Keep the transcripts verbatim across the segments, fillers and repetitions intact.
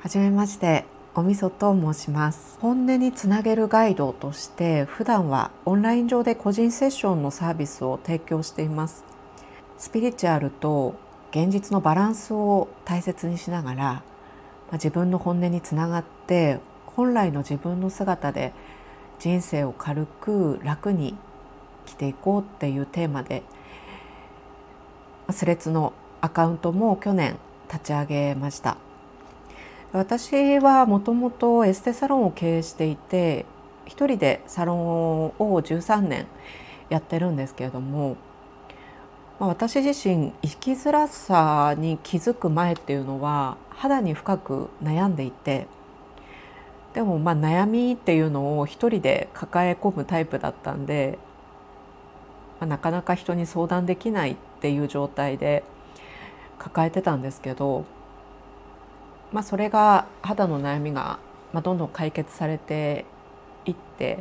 はじめまして、おみそと申します。本音につなげるガイドとして普段はオンライン上で個人セッションのサービスを提供しています。スピリチュアルと現実のバランスを大切にしながら、自分の本音につながって本来の自分の姿で人生を軽く楽に生きていこうっていうテーマで、スレッズのアカウントも去年立ち上げました。私はもともとエステサロンを経営していて、一人でサロンをじゅうさんねんやってるんですけれども、まあ、私自身生きづらさに気づく前っていうのは肌に深く悩んでいて、でもまあ悩みっていうのを一人で抱え込むタイプだったんで、まあ、なかなか人に相談できないっていう状態で抱えてたんですけど、まあ、それが肌の悩みがどんどん解決されていって、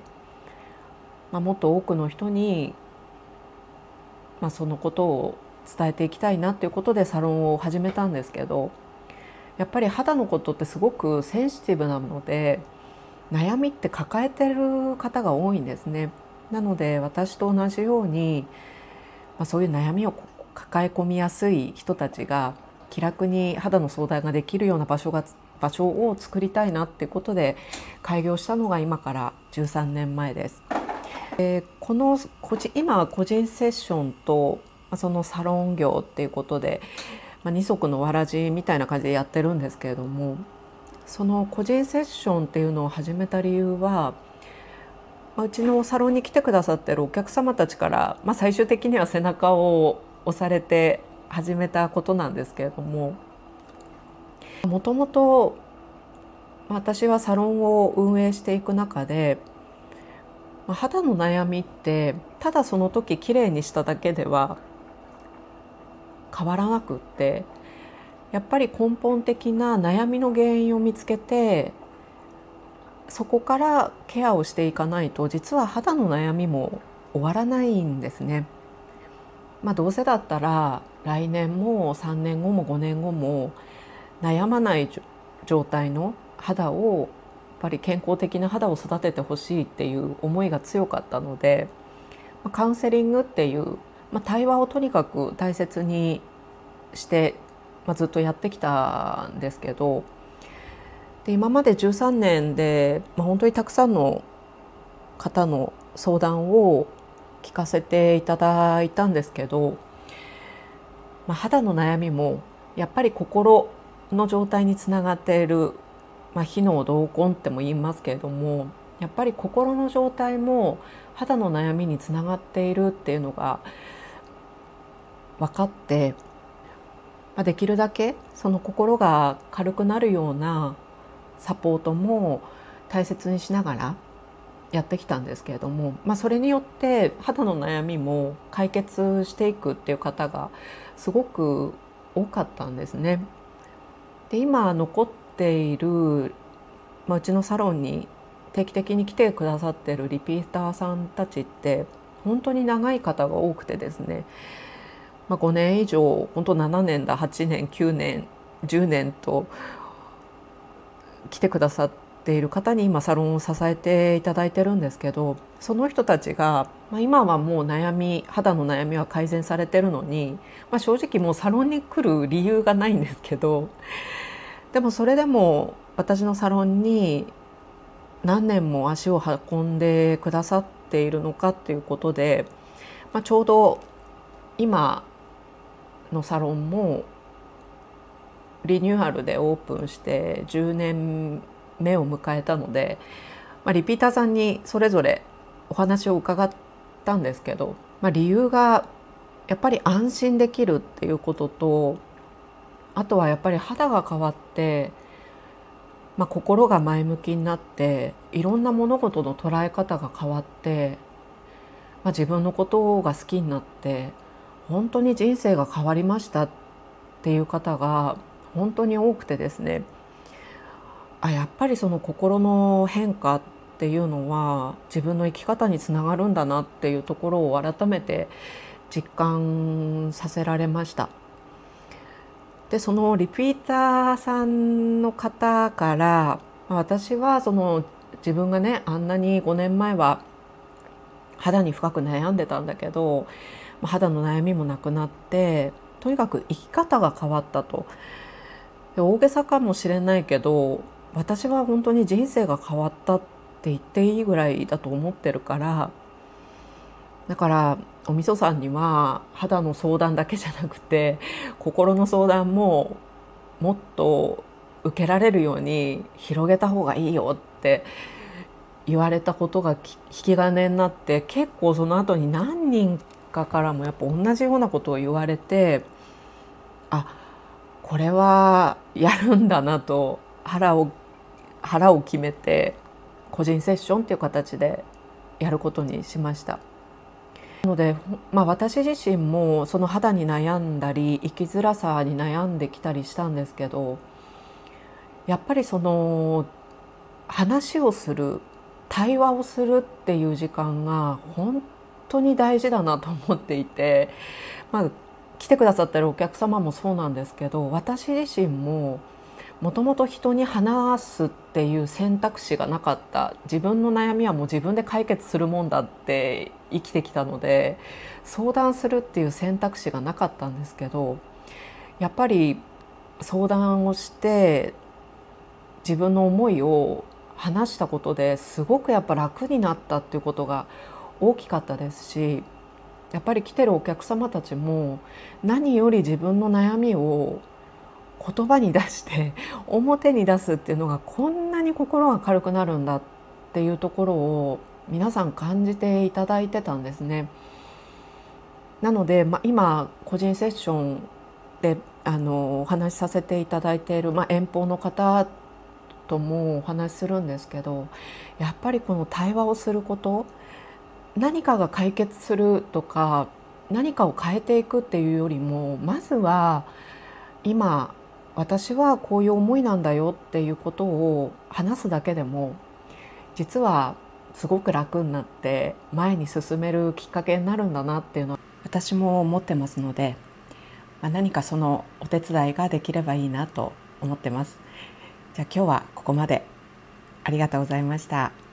まあ、もっと多くの人にまあそのことを伝えていきたいなっていうことでサロンを始めたんですけど、やっぱり肌のことってすごくセンシティブなので悩みって抱えてる方が多いんですね。なので私と同じように、まあ、そういう悩みを抱え込みやすい人たちが気楽に肌の相談ができるような場所が場所を作りたいなっていうことで開業したのが今からじゅうさんねんまえです。でこの個人今は個人セッションとそのサロン業っていうことで、まあ、二足のわらじみたいな感じでやってるんですけれども、その個人セッションっていうのを始めた理由は、まあ、うちのサロンに来てくださってるお客様たちから、まあ、最終的には背中を押されて始めたことなんですけれども、もともと私はサロンを運営していく中で、肌の悩みってただその時きれいにしただけでは変わらなくって、やっぱり根本的な悩みの原因を見つけて、そこからケアをしていかないと実は肌の悩みも終わらないんですね。まあ、どうせだったら来年もさんねんごもごねんごも悩まない状態の肌を、やっぱり健康的な肌を育ててほしいっていう思いが強かったので、カウンセリングっていう、まあ、対話をとにかく大切にして、まあ、ずっとやってきたんですけど、で今までじゅうさんねんで、まあ、本当にたくさんの方の相談を聞かせていただいたんですけど、まあ、肌の悩みもやっぱり心の状態につながっている、まあ、火の同根っても言いますけれども、やっぱり心の状態も肌の悩みにつながっているっていうのが分かって、まあ、できるだけその心が軽くなるようなサポートも大切にしながらやってきたんですけれども、まあ、それによって肌の悩みも解決していくっていう方がすごく多かったんですね。で今残っている、まあ、うちのサロンに定期的に来てくださっているリピーターさんたちって本当に長い方が多くてですね、まあ、ごねん以上、本当ななねんだはちねんきゅうねんじゅうねんと来てくださっている方に今サロンを支えていただいてるんですけど、その人たちが、まあ、今はもう悩み肌の悩みは改善されてるのに、まあ、正直もうサロンに来る理由がないんですけど、でもそれでも私のサロンに何年も足を運んでくださっているのかっていうことで、まあ、ちょうど今のサロンもリニューアルでオープンしてじゅうねんめを迎えたので、まあ、リピーターさんにそれぞれお話を伺ったんですけど、まあ、理由がやっぱり安心できるっていうことと、あとはやっぱり肌が変わって、まあ、心が前向きになっていろんな物事の捉え方が変わって、まあ、自分のことが好きになって本当に人生が変わりましたっていう方が本当に多くてですね、あやっぱりその心の変化っていうのは自分の生き方につながるんだなっていうところを改めて実感させられました。 でそのリピーターさんの方から、まあ私はその自分がねあんなにごねんまえは肌に深く悩んでたんだけど、まあ肌の悩みもなくなって、とにかく生き方が変わったと。で大げさかもしれないけど、私は本当に人生が変わったって言っていいぐらいだと思ってるから、だからおみそさんには肌の相談だけじゃなくて心の相談ももっと受けられるように広げた方がいいよって言われたことがき引き金になって、結構その後に何人かからもやっぱ同じようなことを言われて、あ、これはやるんだなと腹を腹を決めて個人セッションっていう形でやることにしました。なので、まあ、私自身もその肌に悩んだり生きづらさに悩んできたりしたんですけど、やっぱりその話をする対話をするっていう時間が本当に大事だなと思っていて、まあ、来てくださってるお客様もそうなんですけど、私自身ももともと人に話すっていう選択肢がなかった。自分の悩みはもう自分で解決するもんだって生きてきたので、相談するっていう選択肢がなかったんですけど、やっぱり相談をして自分の思いを話したことですごくやっぱ楽になったっていうことが大きかったですし、やっぱり来てるお客様たちも何より自分の悩みを言葉に出して表に出すっていうのがこんなに心が軽くなるんだっていうところを皆さん感じていただいてたんですね。なので、まあ、今個人セッションであのお話しさせていただいている、まあ、遠方の方ともお話しするんですけど、やっぱりこの対話をすること、何かが解決するとか何かを変えていくっていうよりも、まずは今私はこういう思いなんだよっていうことを話すだけでも実はすごく楽になって前に進めるきっかけになるんだなっていうのは私も思ってますので、まあ、何かそのお手伝いができればいいなと思ってます。じゃあ今日はここまで。ありがとうございました。